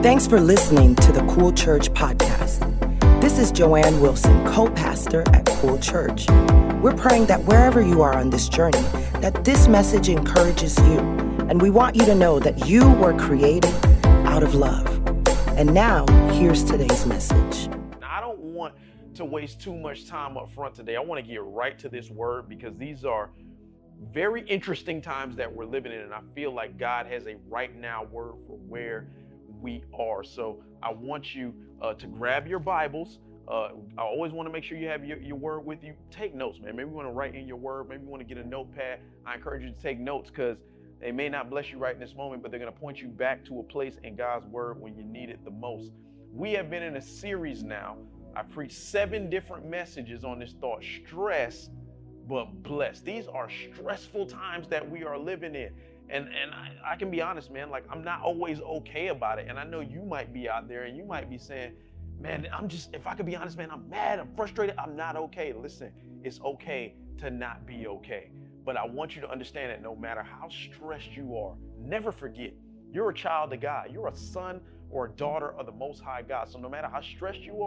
Thanks for listening to the Cool Church podcast. This is Joanne Wilson, co-pastor at Cool Church. We're praying that wherever you are on this journey, that this message encourages you. And we want you to know that you were created out of love. And now, here's today's message. I don't want to waste too much time up front today. I want to get right to this word because these are very interesting times that we're living in. And I feel like God has a right now word for where we are. So I want you to grab your Bibles. I always want to make sure you have your word with you. Take notes, man. Maybe you want to write in your word. Maybe you want to get a notepad. I encourage you to take notes because they may not bless you right in this moment, but they're going to point you back to a place in God's word when you need it the most. We have been in a series now. I preached 7 different messages on this thought: stress, but blessed. These are stressful times that we are living in. And I can be honest, man, like I'm not always okay about it. And I know you might be out there and you might be saying, man, if I could be honest, man, I'm mad, I'm frustrated, I'm not okay. Listen, it's okay to not be okay. But I want you to understand that no matter how stressed you are, never forget, you're a child of God. You're a son or a daughter of the Most High God. So no matter how stressed you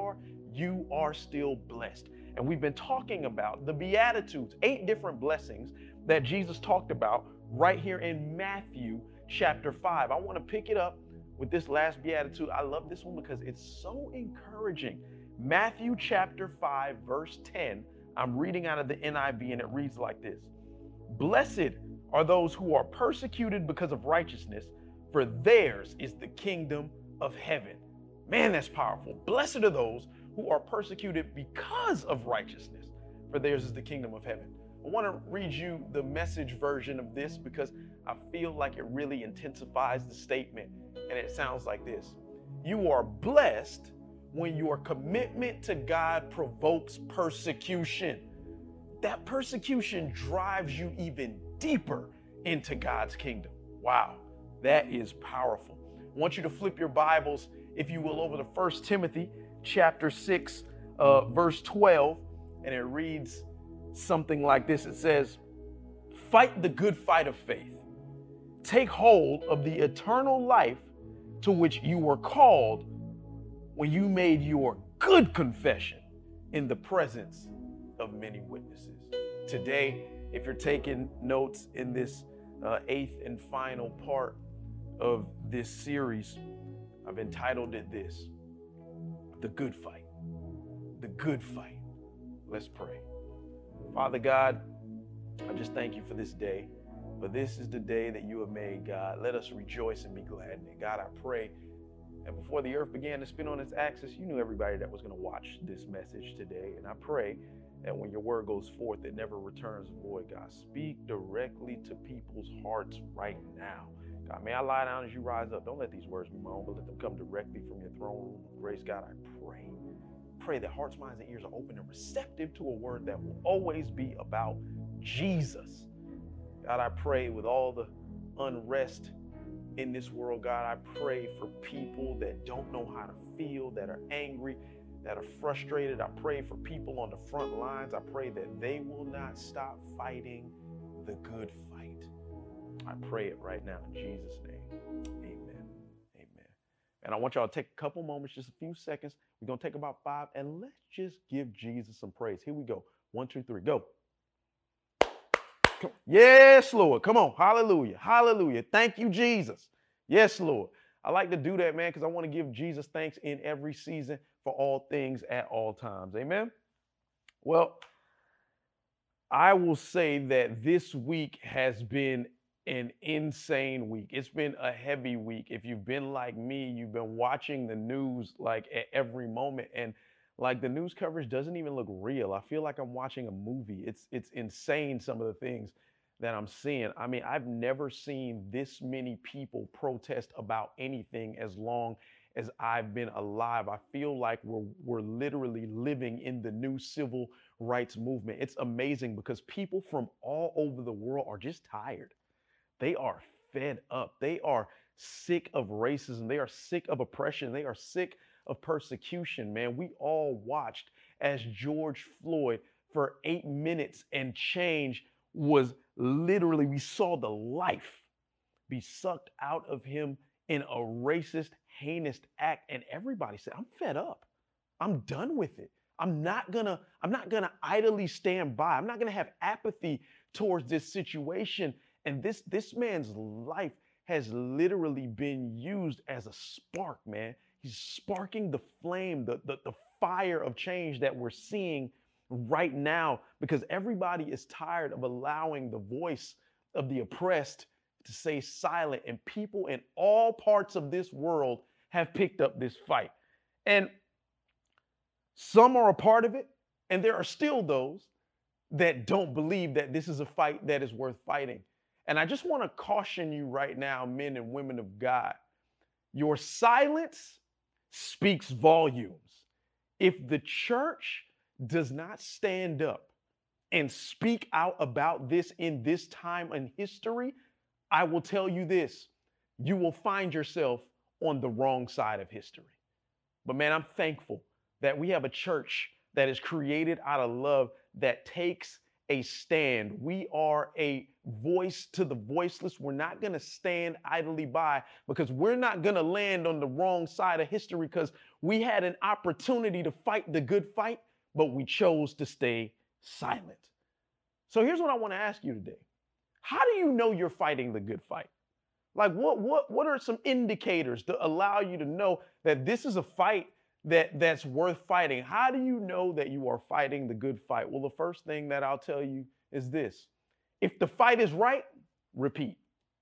are still blessed. And we've been talking about the Beatitudes, 8 different blessings that Jesus talked about right here in Matthew chapter 5. I want to pick it up with this last Beatitude. I love this one because it's so encouraging. Matthew chapter 5, verse 10. I'm reading out of the NIV and it reads like this: Blessed are those who are persecuted because of righteousness, for theirs is the kingdom of heaven. Man, that's powerful. Blessed are those who are persecuted because of righteousness, for theirs is the kingdom of heaven. I want to read you the Message version of this because I feel like it really intensifies the statement, and it sounds like this: You are blessed when your commitment to God provokes persecution. That persecution drives you even deeper into God's kingdom. Wow, that is powerful. I want you to flip your Bibles, if you will, over to 1 Timothy chapter 6, verse 12, and it reads something like this. It says, Fight the good fight of faith. Take hold of the eternal life to which you were called when you made your good confession in the presence of many witnesses. Today, if you're taking notes in this 8th and final part of this series, I've entitled it this: The Good Fight. The Good Fight. Let's pray. Father God, I just thank you for this day. For this is the day that you have made, God. Let us rejoice and be glad in it. God, I pray that before the earth began to spin on its axis, you knew everybody that was going to watch this message today. And I pray that when your word goes forth, it never returns void. God, speak directly to people's hearts right now. God, may I lie down as you rise up. Don't let these words be my own, but let them come directly from your throne room of grace. God, I pray that hearts, minds, and ears are open and receptive to a word that will always be about Jesus. God, I pray with all the unrest in this world, God, I pray for people that don't know how to feel, that are angry, that are frustrated. I pray for people on the front lines. I pray that they will not stop fighting the good fight. I pray it right now in Jesus' name. Amen. Amen. And I want y'all to take a couple moments, just a few seconds. We're going to take about 5, and let's just give Jesus some praise. Here we go. 1, 2, 3, go. Yes, Lord. Come on. Hallelujah. Hallelujah. Thank you, Jesus. Yes, Lord. I like to do that, man, because I want to give Jesus thanks in every season for all things at all times. Amen. Well, I will say that this week has been an insane week. It's been a heavy week. If you've been like me, you've been watching the news like at every moment, and like the news coverage doesn't even look real. I feel like I'm watching a movie. It's insane, some of the things that I'm seeing. I mean, I've never seen this many people protest about anything as long as I've been alive. I feel like we're literally living in the new civil rights movement. It's amazing because people from all over the world are just tired. They are fed up. They are sick of racism. They are sick of oppression. They are sick of persecution, man. We all watched as George Floyd for 8 minutes and change was literally, we saw the life be sucked out of him in a racist, heinous act. And everybody said, I'm fed up. I'm done with it. I'm not gonna idly stand by. I'm not gonna have apathy towards this situation. And this man's life has literally been used as a spark, man. He's sparking the flame, the fire of change that we're seeing right now, because everybody is tired of allowing the voice of the oppressed to stay silent. And people in all parts of this world have picked up this fight. And some are a part of it, and there are still those that don't believe that this is a fight that is worth fighting. And I just want to caution you right now, men and women of God, your silence speaks volumes. If the church does not stand up and speak out about this in this time in history, I will tell you this, you will find yourself on the wrong side of history. But man, I'm thankful that we have a church that is created out of love, that takes a stand. We are a voice to the voiceless. We're not going to stand idly by, because we're not going to land on the wrong side of history, because we had an opportunity to fight the good fight, but we chose to stay silent. So here's what I want to ask you today. How do you know you're fighting the good fight? Like what are some indicators to allow you to know that this is a fight that's worth fighting? How do you know that you are fighting the good fight? Well, the first thing that I'll tell you is this. If the fight is right, repeat.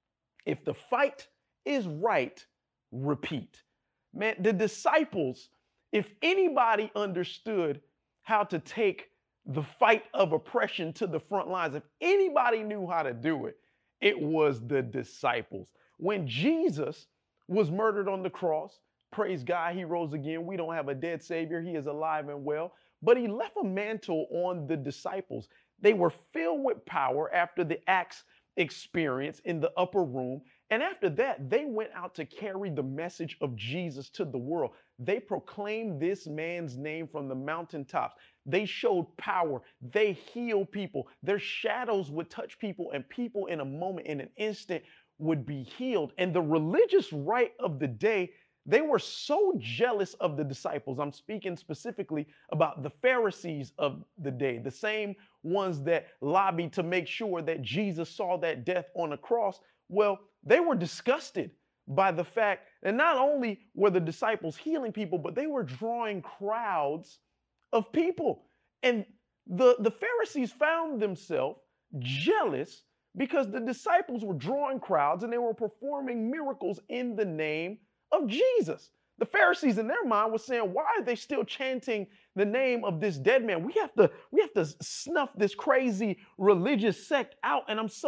If the fight is right, repeat. Man, the disciples, if anybody understood how to take the fight of oppression to the front lines, if anybody knew how to do it, it was the disciples. When Jesus was murdered on the cross, praise God, he rose again. We don't have a dead Savior. He is alive and well. But he left a mantle on the disciples. They were filled with power after the Acts experience in the upper room. And after that, they went out to carry the message of Jesus to the world. They proclaimed this man's name from the mountaintops. They showed power. They healed people. Their shadows would touch people, and people in a moment, in an instant, would be healed. And the religious right of the day, they were so jealous of the disciples. I'm speaking specifically about the Pharisees of the day, the same ones that lobbied to make sure that Jesus saw that death on the cross. Well, they were disgusted by the fact that not only were the disciples healing people, but they were drawing crowds of people. And the Pharisees found themselves jealous because the disciples were drawing crowds and they were performing miracles in the name of Jesus. The Pharisees in their mind were saying, why are they still chanting the name of this dead man? We have to snuff this crazy religious sect out. And it's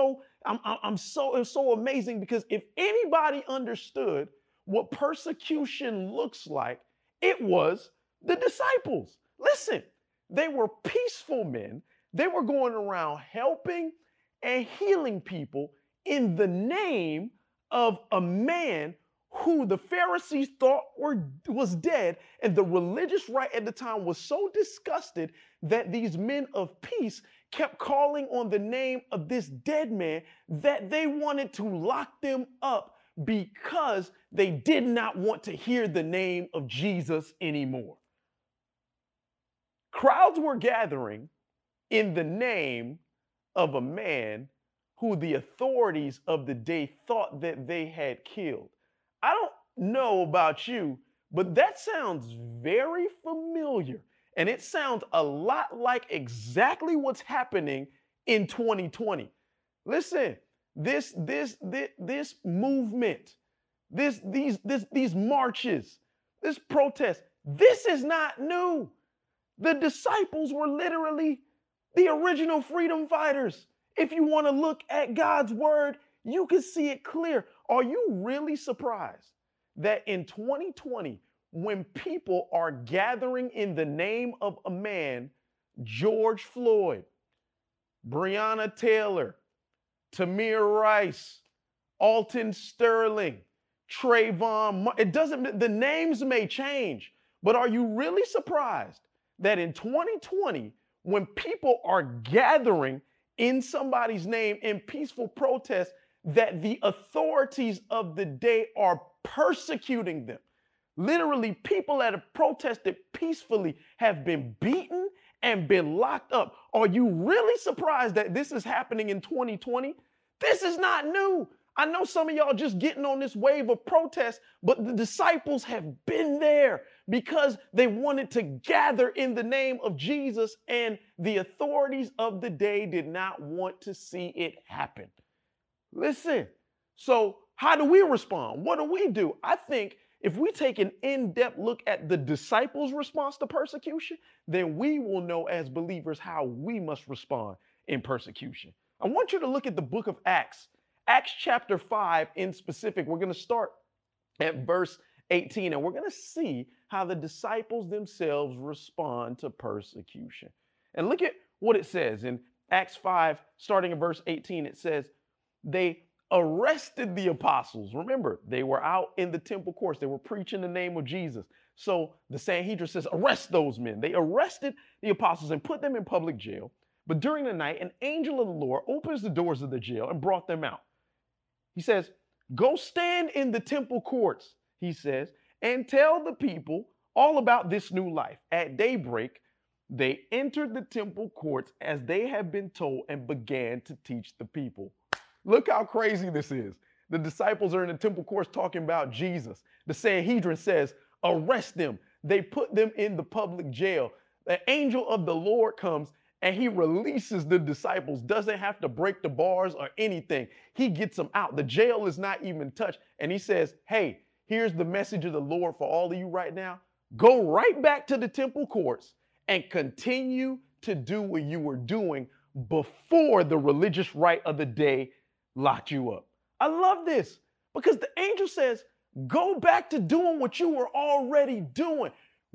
so amazing, because if anybody understood what persecution looks like, it was the disciples. Listen, they were peaceful men. They were going around helping and healing people in the name of a man who the Pharisees thought was dead. And the religious right at the time was so disgusted that these men of peace kept calling on the name of this dead man that they wanted to lock them up, because they did not want to hear the name of Jesus anymore. Crowds were gathering in the name of a man who the authorities of the day thought that they had killed. I don't know about you, but that sounds very familiar. And it sounds a lot like exactly what's happening in 2020. Listen, this movement, these marches, this protest, this is not new. The disciples were literally the original freedom fighters. If you want to look at God's word, you can see it clear. Are you really surprised that in 2020, when people are gathering in the name of a man, George Floyd, Breonna Taylor, Tamir Rice, Alton Sterling, Trayvon, the names may change, but are you really surprised that in 2020, when people are gathering in somebody's name in peaceful protest, that the authorities of the day are persecuting them? Literally, people that have protested peacefully have been beaten and been locked up. Are you really surprised that this is happening in 2020? This is not new. I know some of y'all just getting on this wave of protest, but the disciples have been there because they wanted to gather in the name of Jesus, and the authorities of the day did not want to see it happen. Listen, so how do we respond? What do? I think if we take an in-depth look at the disciples' response to persecution, then we will know as believers how we must respond in persecution. I want you to look at the book of Acts. Acts chapter 5 in specific. We're going to start at verse 18, and we're going to see how the disciples themselves respond to persecution. And look at what it says in Acts 5, starting in verse 18. It says, they arrested the apostles. Remember, they were out in the temple courts. They were preaching the name of Jesus. So the Sanhedrin says, arrest those men. They arrested the apostles and put them in public jail. But during the night, an angel of the Lord opens the doors of the jail and brought them out. He says, go stand in the temple courts, he says, and tell the people all about this new life. At daybreak, they entered the temple courts as they had been told and began to teach the people. Look how crazy this is. The disciples are in the temple courts talking about Jesus. The Sanhedrin says, arrest them. They put them in the public jail. The angel of the Lord comes and he releases the disciples, doesn't have to break the bars or anything. He gets them out. The jail is not even touched. And he says, hey, here's the message of the Lord for all of you right now. Go right back to the temple courts and continue to do what you were doing before the religious right of the day locked you up. I love this because the angel says, go back to doing what you were already doing.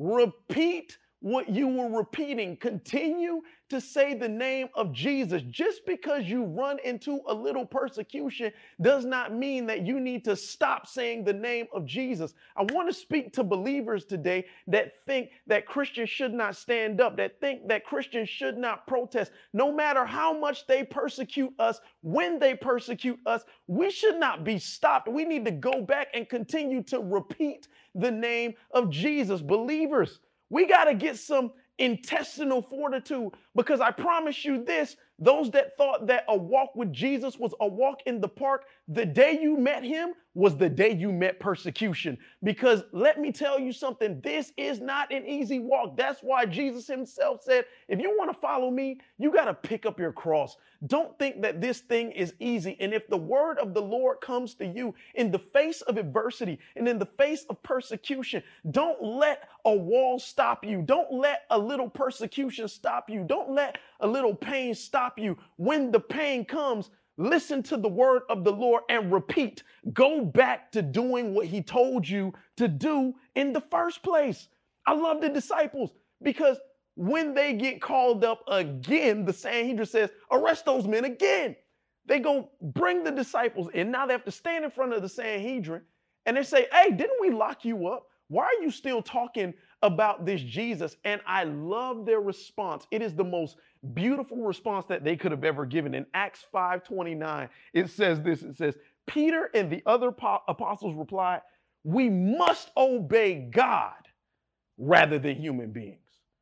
Repeat what you were repeating. Continue to say the name of Jesus. Just because you run into a little persecution does not mean that you need to stop saying the name of Jesus. I want to speak to believers today that think that Christians should not stand up, that think that Christians should not protest. No matter how much they persecute us, when they persecute us, we should not be stopped. We need to go back and continue to repeat the name of Jesus. Believers, we got to get some intestinal fortitude, because I promise you this, those that thought that a walk with Jesus was a walk in the park, the day you met him was the day you met persecution. Because let me tell you something, this is not an easy walk. That's why Jesus himself said, if you want to follow me, you got to pick up your cross. Don't think that this thing is easy. And if the word of the Lord comes to you in the face of adversity and in the face of persecution, don't let a wall stop you. Don't let a little persecution stop you. Don't let a little pain stop you. When the pain comes, listen to the word of the Lord and repeat. Go back to doing what he told you to do in the first place. I love the disciples because when they get called up again, the Sanhedrin says, arrest those men again. They go bring the disciples in. Now they have to stand in front of the Sanhedrin and they say, hey, didn't we lock you up? Why are you still talking about this Jesus? And I love their response. It is the most beautiful response that they could have ever given. In Acts 5:29, it says this, it says, Peter and the other apostles replied, we must obey God rather than human beings.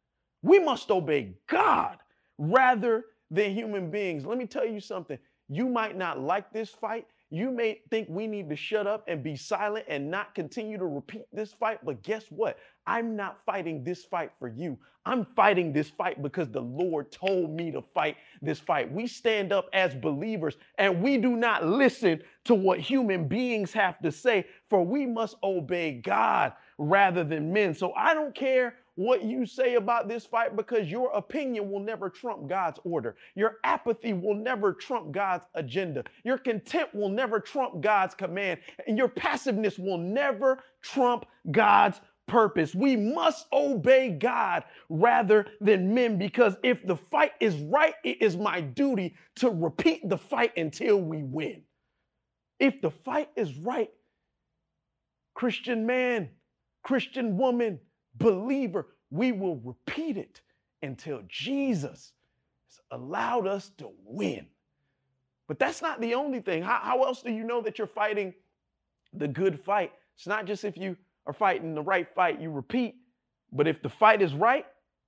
We must obey God rather than human beings. Let me tell you something. You might not like this fight. You may think we need to shut up and be silent and not continue to repeat this fight. But guess what? I'm not fighting this fight for you. I'm fighting this fight because the Lord told me to fight this fight. We stand up as believers and we do not listen to what human beings have to say, for we must obey God rather than men. So I don't care what you say about this fight, because your opinion will never trump God's order. Your apathy will never trump God's agenda. Your contempt will never trump God's command. And your passiveness will never trump God's purpose. We must obey God rather than men, because if the fight is right, it is my duty to repeat the fight until we win. If the fight is right, Christian man, Christian woman, believer, we will repeat it until Jesus has allowed us to win. But that's not the only thing. How else do you know that you're fighting the good fight? It's not just if you are fighting the right fight, you repeat. But if the fight is right,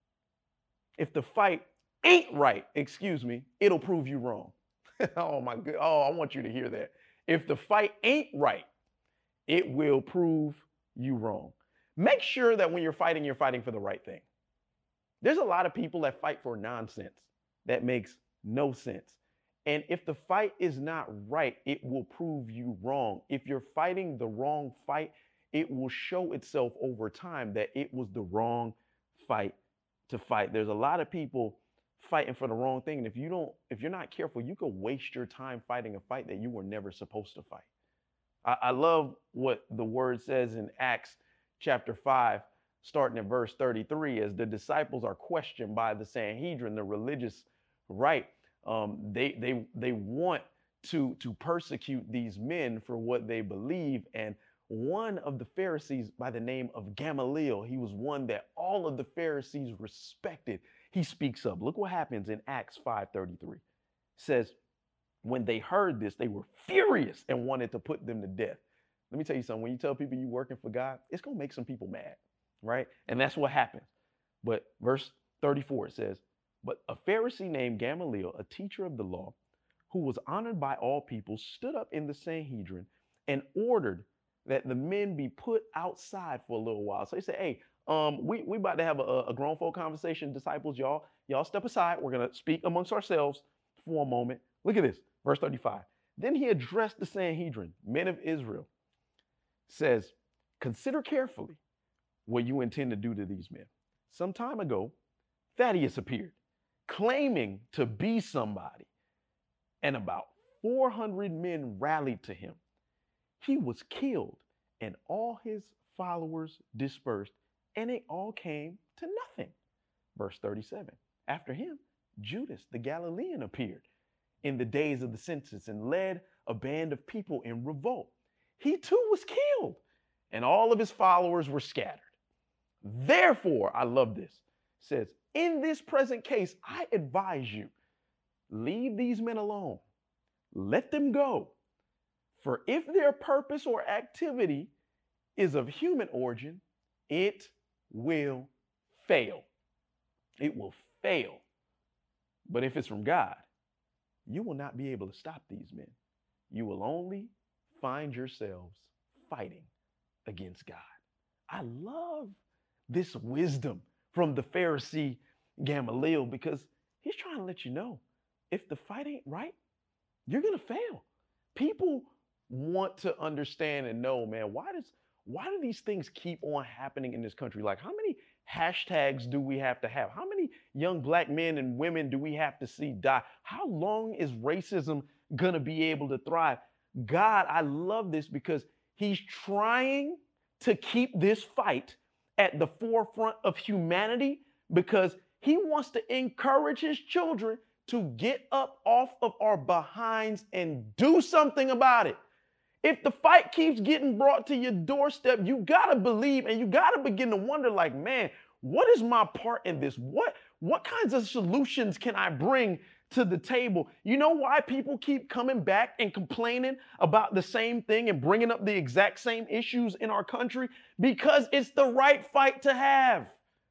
if the fight ain't right, excuse me, it'll prove you wrong. Oh my God. Oh, I want you to hear that. If the fight ain't right, it will prove you wrong. Make sure that when you're fighting for the right thing. There's a lot of people that fight for nonsense that makes no sense. And if the fight is not right, it will prove you wrong. If you're fighting the wrong fight, it will show itself over time that it was the wrong fight to fight. There's a lot of people fighting for the wrong thing. And if you're not careful, you could waste your time fighting a fight that you were never supposed to fight. I love what the word says in Acts chapter 5, starting at verse 33, as the disciples are questioned by the Sanhedrin, the religious right. They want to persecute these men for what they believe. And one of the Pharisees by the name of Gamaliel, he was one that all of the Pharisees respected. He speaks up. Look what happens in Acts 5:33. It says, when they heard this, they were furious and wanted to put them to death. Let me tell you something. When you tell people you're working for God, it's going to make some people mad, right? And that's what happens. But verse 34, it says, but a Pharisee named Gamaliel, a teacher of the law, who was honored by all people, stood up in the Sanhedrin and ordered that the men be put outside for a little while. So he said, hey, we about to have a grown folk conversation. Disciples, y'all step aside. We're going to speak amongst ourselves for a moment. Look at this, verse 35. Then he addressed the Sanhedrin, men of Israel, says, consider carefully what you intend to do to these men. Some time ago, Thaddeus appeared, claiming to be somebody, and about 400 men rallied to him. He was killed, and all his followers dispersed, and it all came to nothing. Verse 37. After him, Judas the Galilean appeared in the days of the census and led a band of people in revolt. He too was killed, and all of his followers were scattered. Therefore, I love this, says, in this present case, I advise you, leave these men alone. Let them go. For if their purpose or activity is of human origin, it will fail. It will fail. But if it's from God, you will not be able to stop these men. You will only find yourselves fighting against God. I love this wisdom from the Pharisee Gamaliel, because he's trying to let you know, if the fight ain't right, you're going to fail. People want to understand and know, man, why do these things keep on happening in this country? Like, how many hashtags do we have to have? How many young black men and women do we have to see die? How long is racism going to be able to thrive? God, I love this because he's trying to keep this fight at the forefront of humanity, because he wants to encourage his children to get up off of our behinds and do something about it. If the fight keeps getting brought to your doorstep, you got to believe, and you got to begin to wonder, like, man, what is my part in this? What kinds of solutions can I bring to the table? You know why people keep coming back and complaining about the same thing and bringing up the exact same issues in our country? Because it's the right fight to have.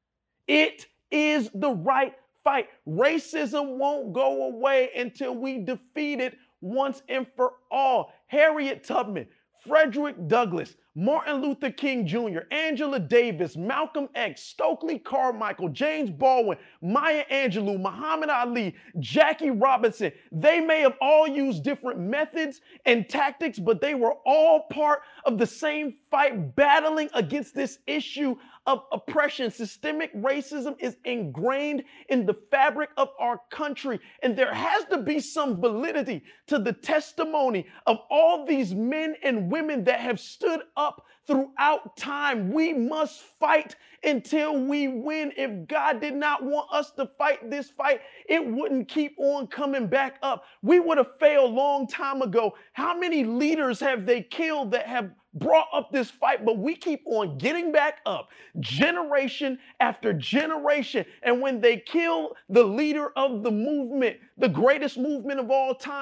It is the right fight. Racism won't go away until we defeat it once and for all. Harriet Tubman, Frederick Douglass, Martin Luther King Jr., Angela Davis, Malcolm X, Stokely Carmichael, James Baldwin, Maya Angelou, Muhammad Ali, Jackie Robinson. They may have all used different methods and tactics, but they were all part of the same fight, battling against this issue of oppression. Systemic racism is ingrained in the fabric of our country, and there has to be some validity to the testimony of all these men and women that have stood up throughout time. We must fight until we win. If God did not want us to fight this fight, it wouldn't keep on coming back up. We would have failed a long time ago. How many leaders have they killed that have brought up this fight? But we keep on getting back up, generation after generation. And when they kill the leader of the movement, the greatest movement of all time,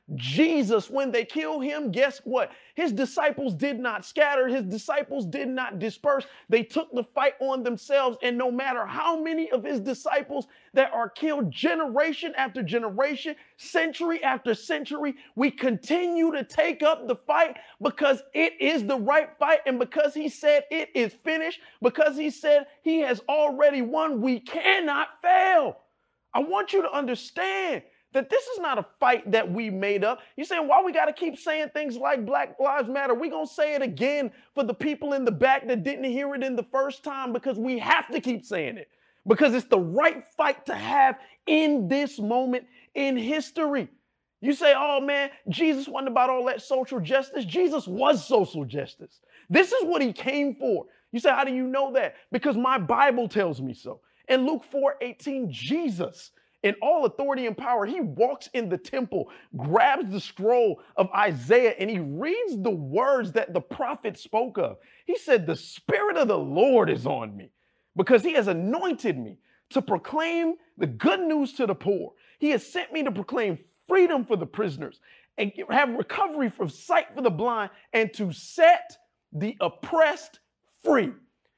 Jesus, when they kill him, guess what? His disciples did not scatter. His disciples did not disperse. They took the fight on themselves. And no matter how many of his disciples that are killed generation after generation, century after century, we continue to take up the fight because it is the right fight. And because he said it is finished, because he said he has already won, we cannot fail. I want you to understand that this is not a fight that we made up. You're saying, why we got to keep saying things like Black Lives Matter? We're going to say it again for the people in the back that didn't hear it in the first time, because we have to keep saying it, because it's the right fight to have in this moment in history. You say, oh man, Jesus wasn't about all that social justice. Jesus was social justice. This is what he came for. You say, how do you know that? Because my Bible tells me so. In Luke 4:18, Jesus, in all authority and power, he walks in the temple, grabs the scroll of Isaiah, and he reads the words that the prophet spoke of. He said, the Spirit of the Lord is on me because he has anointed me to proclaim the good news to the poor. He has sent me to proclaim freedom for the prisoners and have recovery from sight for the blind, and to set the oppressed free.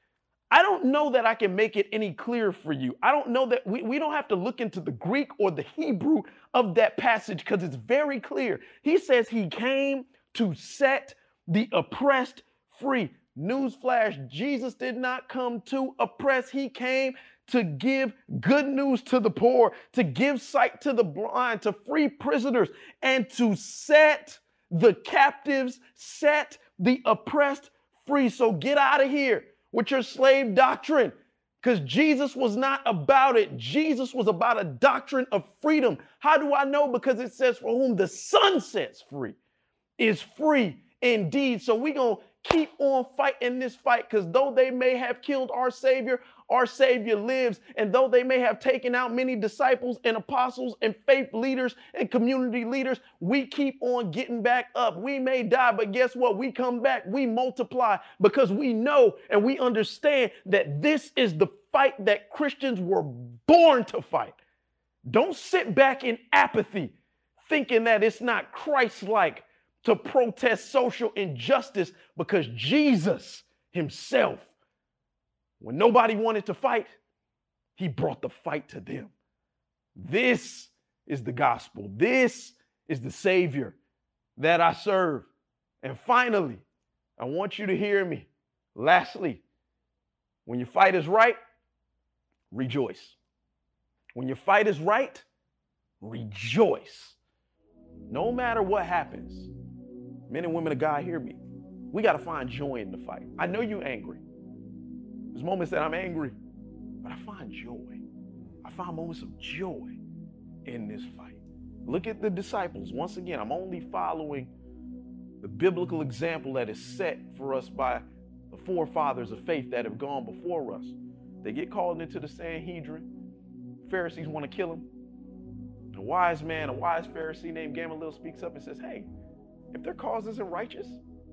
I don't know that I can make it any clearer for you. I don't know that we don't have to look into the Greek or the Hebrew of that passage, because it's very clear. He says he came to set the oppressed free. Newsflash, Jesus did not come to oppress. He came to give good news to the poor, to give sight to the blind, to free prisoners, and to set the captives, set the oppressed free. So get out of here with your slave doctrine, because Jesus was not about it. Jesus was about a doctrine of freedom. How do I know? Because it says, for whom the Son sets free is free indeed. So we're going to keep on fighting this fight, because though they may have killed our Savior lives. And though they may have taken out many disciples and apostles and faith leaders and community leaders, we keep on getting back up. We may die, but guess what? We come back, we multiply, because we know and we understand that this is the fight that Christians were born to fight. Don't sit back in apathy, thinking that it's not Christ-like to protest social injustice, because Jesus himself, when nobody wanted to fight, he brought the fight to them. This is the gospel. This is the Savior that I serve. And finally, I want you to hear me. Lastly, when your fight is right, rejoice. When your fight is right, rejoice. No matter what happens, men and women of God, hear me. We got to find joy in the fight. I know you're angry. There's moments that I'm angry, but I find joy. I find moments of joy in this fight. Look at the disciples. Once again, I'm only following the biblical example that is set for us by the forefathers of faith that have gone before us. They get called into the Sanhedrin. Pharisees want to kill him. A wise Pharisee named Gamaliel speaks up and says, hey, if their cause isn't righteous,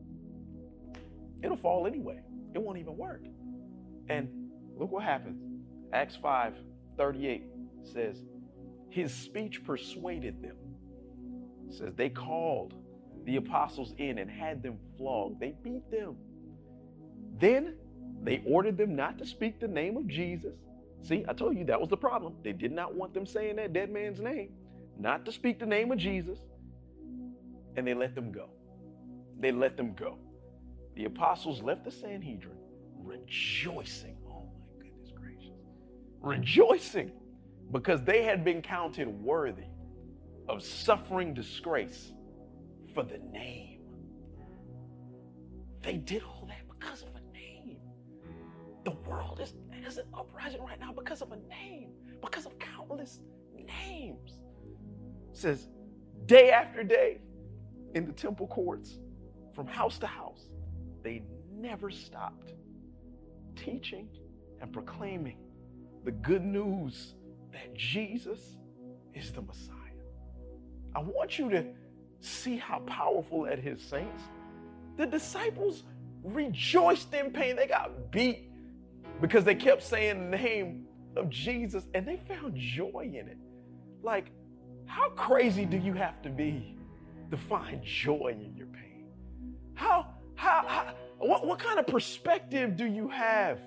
it'll fall anyway. It won't even work. And look what happens. Acts 5:38 says, his speech persuaded them. It says they called the apostles in and had them flogged. They beat them. Then they ordered them not to speak the name of Jesus. See, I told you that was the problem. They did not want them saying that dead man's name, not to speak the name of Jesus. And they let them go. They let them go. The apostles left the Sanhedrin rejoicing. Oh my goodness gracious. Rejoicing because they had been counted worthy of suffering disgrace for the name. They did all that because of a name. The world is an uprising right now because of a name, because of countless names. It says day after day in the temple courts, from house to house, they never stopped teaching and proclaiming the good news that Jesus is the Messiah. I want you to see how powerful that is, saints. The disciples rejoiced in pain. They got beat because they kept saying the name of Jesus, and they found joy in it. Like, how crazy do you have to be to find joy in your pain? What kind of perspective do you have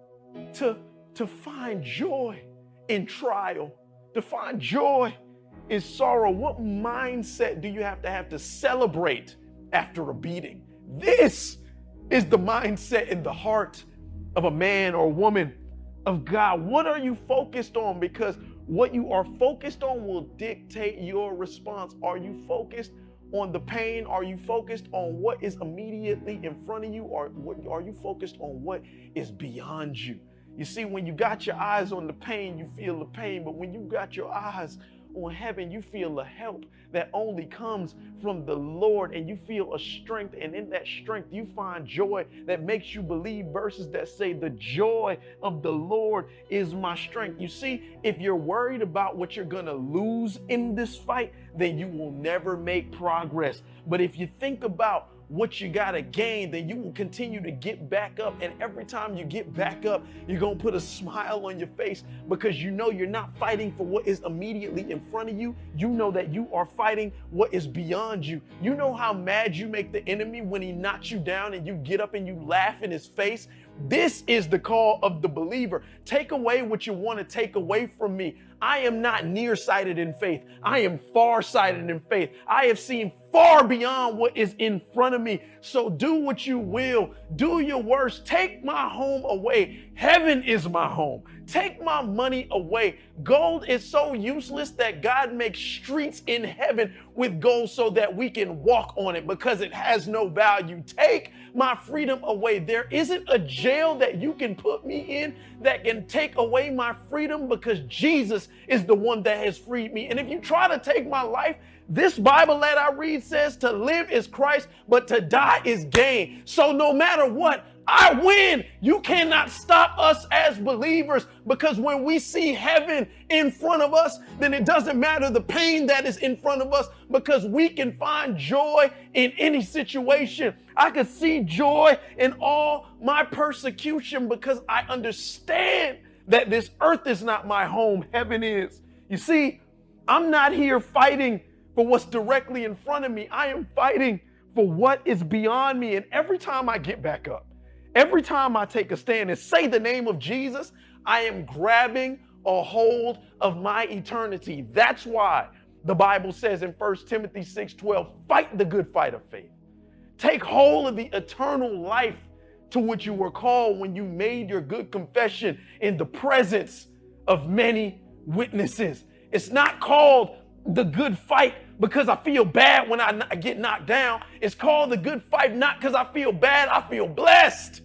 to find joy in trial, to find joy in sorrow? What mindset do you have to celebrate after a beating? This is the mindset in the heart of a man or woman of God. What are you focused on? Because what you are focused on will dictate your response. Are you focused on the pain? Are you focused on what is immediately in front of you? Or are you focused on what is beyond you? You see, when you got your eyes on the pain, you feel the pain. But when you got your eyes on heaven, you feel a help that only comes from the Lord, and you feel a strength, and in that strength you find joy that makes you believe verses that say the joy of the Lord is my strength. You see, if you're worried about what you're gonna lose in this fight, then you will never make progress. But if you think about what you gotta gain, then you will continue to get back up. And every time you get back up, you're gonna put a smile on your face, because you know you're not fighting for what is immediately in front of you. You know that you are fighting what is beyond you. You know how mad you make the enemy when he knocks you down and you get up and you laugh in his face? This is the call of the believer. Take away what you want to take away from me. I am not nearsighted in faith. I am farsighted in faith. I have seen far beyond what is in front of me. So do what you will. Do your worst. Take my home away. Heaven is my home. Take my money away. Gold is so useless that God makes streets in heaven with gold so that we can walk on it, because it has no value. Take my freedom away. There isn't a jail that you can put me in that can take away my freedom, because Jesus is the one that has freed me. And if you try to take my life, this Bible that I read says to live is Christ, but to die is gain. So no matter what, I win. You cannot stop us as believers, because when we see heaven in front of us, then it doesn't matter the pain that is in front of us, because we can find joy in any situation. I can see joy in all my persecution, because I understand that this earth is not my home. Heaven is. You see, I'm not here fighting for what's directly in front of me. I am fighting for what is beyond me. And every time I get back up, every time I take a stand and say the name of Jesus, I am grabbing a hold of my eternity. That's why the Bible says in 1 Timothy 6:12, fight the good fight of faith. Take hold of the eternal life to which you were called when you made your good confession in the presence of many witnesses. It's not called the good fight because I feel bad when I get knocked down. It's called the good fight not because I feel bad, I feel blessed.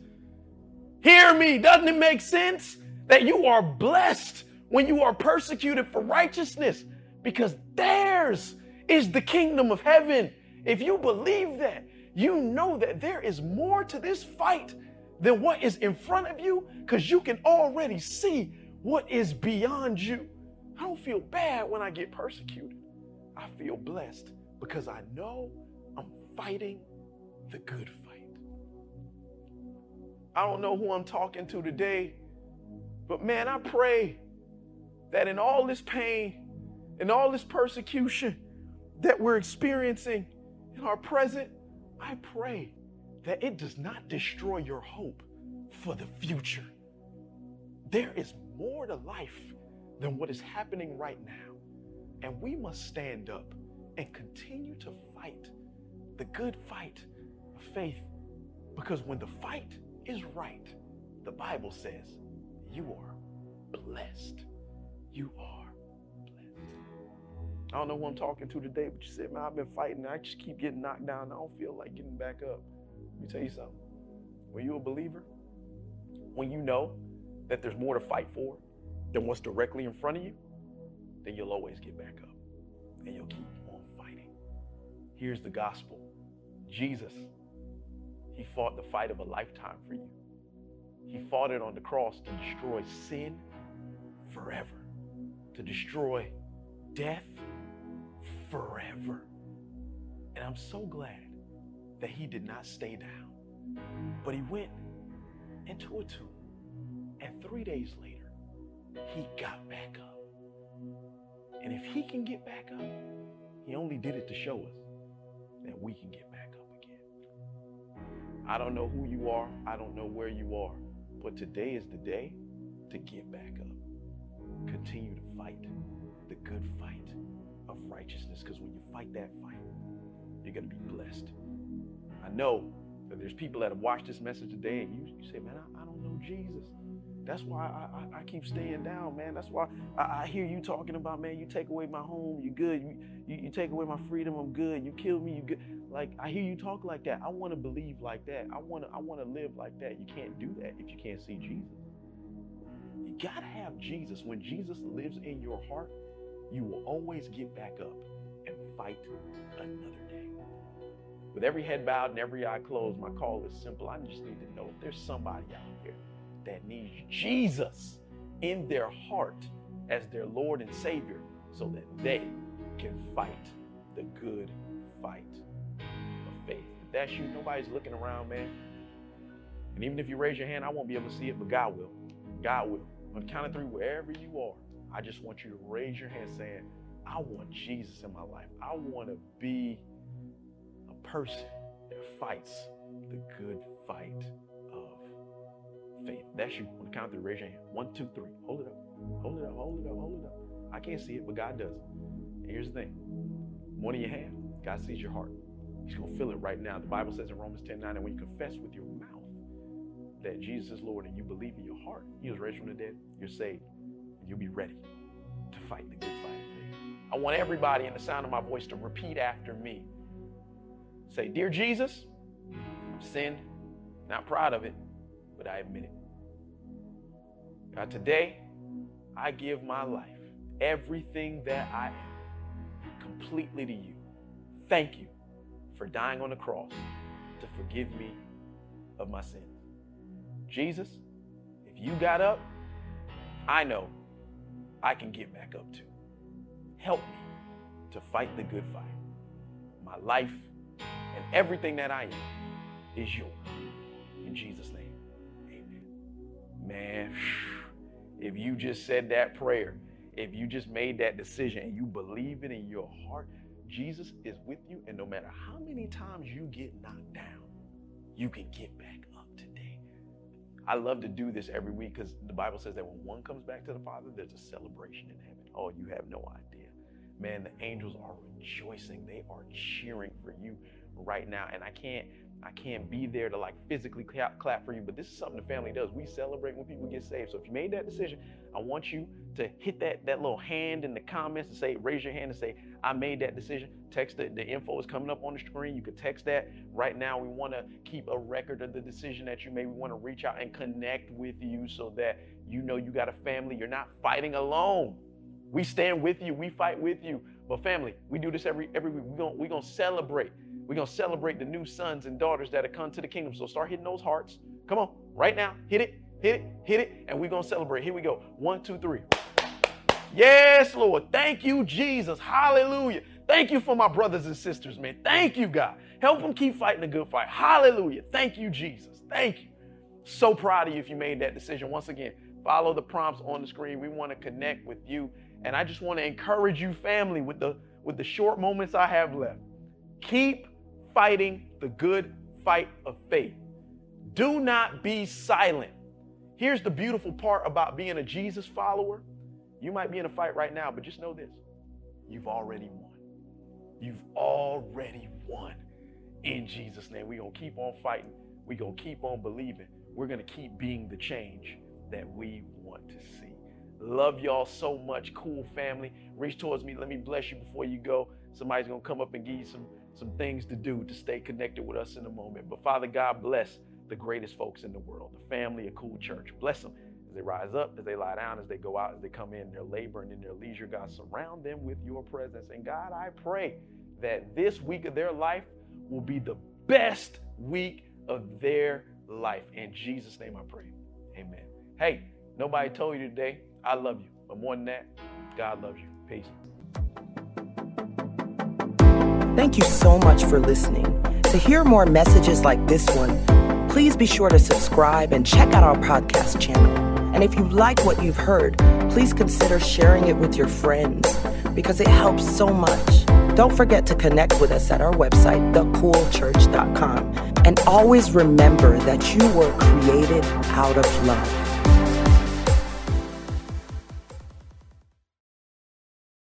Hear me. Doesn't it make sense that you are blessed when you are persecuted for righteousness? Because theirs is the kingdom of heaven. If you believe that, you know that there is more to this fight than what is in front of you, because you can already see what is beyond you. I don't feel bad when I get persecuted. I feel blessed because I know I'm fighting the good fight. I don't know who I'm talking to today, but man, I pray that in all this pain and all this persecution that we're experiencing in our present, I pray that it does not destroy your hope for the future. There is more to life than what is happening right now. And we must stand up and continue to fight the good fight of faith. Because when the fight is right, the Bible says you are blessed. You are blessed. I don't know who I'm talking to today, but you said, man, I've been fighting. I just keep getting knocked down. I don't feel like getting back up. Let me tell you something. When you're a believer, when you know that there's more to fight for than what's directly in front of you, then you'll always get back up and you'll keep on fighting. Here's the gospel. Jesus, he fought the fight of a lifetime for you. He fought it on the cross to destroy sin forever, to destroy death forever. And I'm so glad that he did not stay down, but he went into a tomb, and 3 days later, he got back up. And if he can get back up, he only did it to show us that we can get back up again. I don't know who you are. I don't know where you are. But today is the day to get back up. Continue to fight the good fight of righteousness, because when you fight that fight, you're going to be blessed. I know that there's people that have watched this message today and you say, man, I don't know Jesus. That's why I keep staying down, man. That's why I hear you talking about, man, you take away my home, you good. You take away my freedom, I'm good. You kill me, you good. Like, I hear you talk like that. I want to believe like that. I want to live like that. You can't do that if you can't see Jesus. You got to have Jesus. When Jesus lives in your heart, you will always get back up and fight another day. With every head bowed and every eye closed, my call is simple. I just need to know if there's somebody out here that needs Jesus in their heart as their Lord and Savior so that they can fight the good fight of faith. If that's you, nobody's looking around, man. And even if you raise your hand, I won't be able to see it, but God will. God will. On the count of three, wherever you are, I just want you to raise your hand saying, I want Jesus in my life. I want to be a person that fights the good fight of faith. That's you. On the count of three, raise your hand. 1, 2, 3. Hold it up. Hold it up. Hold it up. Hold it up. I can't see it, but God does. And here's the thing. One in your hand, God sees your heart. He's going to feel it right now. The Bible says in Romans 10:9, and when you confess with your mouth that Jesus is Lord and you believe in your heart, He was raised from the dead, you're saved. And you'll be ready to fight the good fight of faith. I want everybody in the sound of my voice to repeat after me. Say, Dear Jesus, I've sinned, not proud of it, but I admit it. God, today, I give my life, everything that I am, completely to you. Thank you for dying on the cross to forgive me of my sins. Jesus, if you got up, I know I can get back up too. Help me to fight the good fight. My life and everything that I am is yours. In Jesus' name, amen. Man, if you just said that prayer, if you just made that decision and you believe it in your heart, Jesus is with you. And no matter how many times you get knocked down, you can get back up today. I love to do this every week because the Bible says that when one comes back to the Father, there's a celebration in heaven. Oh, you have no idea. Man, the angels are rejoicing. They are cheering for you right now. And I can't be there to like physically clap for you, but this is something the family does. We celebrate when people get saved. So if you made that decision, I want you to hit that little hand in the comments and say, raise your hand and say, I made that decision. Text it. The info is coming up on the screen. You can text that right now. We want to keep a record of the decision that you made. We want to reach out and connect with you so that you know you got a family. You're not fighting alone. We stand with you. We fight with you. But family, we do this every week. We're going to celebrate. We're going to celebrate the new sons and daughters that have come to the kingdom. So start hitting those hearts. Come on, right now. Hit it, and we're going to celebrate. Here we go. 1, 2, 3. Yes, Lord. Thank you, Jesus. Hallelujah. Thank you for my brothers and sisters, man. Thank you, God. Help them keep fighting a good fight. Hallelujah. Thank you, Jesus. Thank you. So proud of you if you made that decision. Once again, follow the prompts on the screen. We want to connect with you. And I just want to encourage you, family, with the short moments I have left. Keep fighting the good fight of faith. Do not be silent. Here's the beautiful part about being a Jesus follower. You might be in a fight right now, but just know this. You've already won. You've already won. In Jesus' name, we're going to keep on fighting. We're going to keep on believing. We're going to keep being the change that we want to see. Love y'all so much. Cool family. Reach towards me. Let me bless you before you go. Somebody's going to come up and give you some things to do to stay connected with us in a moment. But Father God, bless the greatest folks in the world, the family of Cool Church. Bless them as they rise up, as they lie down, as they go out, as they come in their labor and in their leisure. God, surround them with your presence. And God, I pray that this week of their life will be the best week of their life. In Jesus' name I pray. Amen. Hey, nobody told you today, I love you. But more than that, God loves you. Peace. Thank you so much for listening. To hear more messages like this one, please be sure to subscribe and check out our podcast channel. And if you like what you've heard, please consider sharing it with your friends because it helps so much. Don't forget to connect with us at our website, thecoolchurch.com. And always remember that you were created out of love.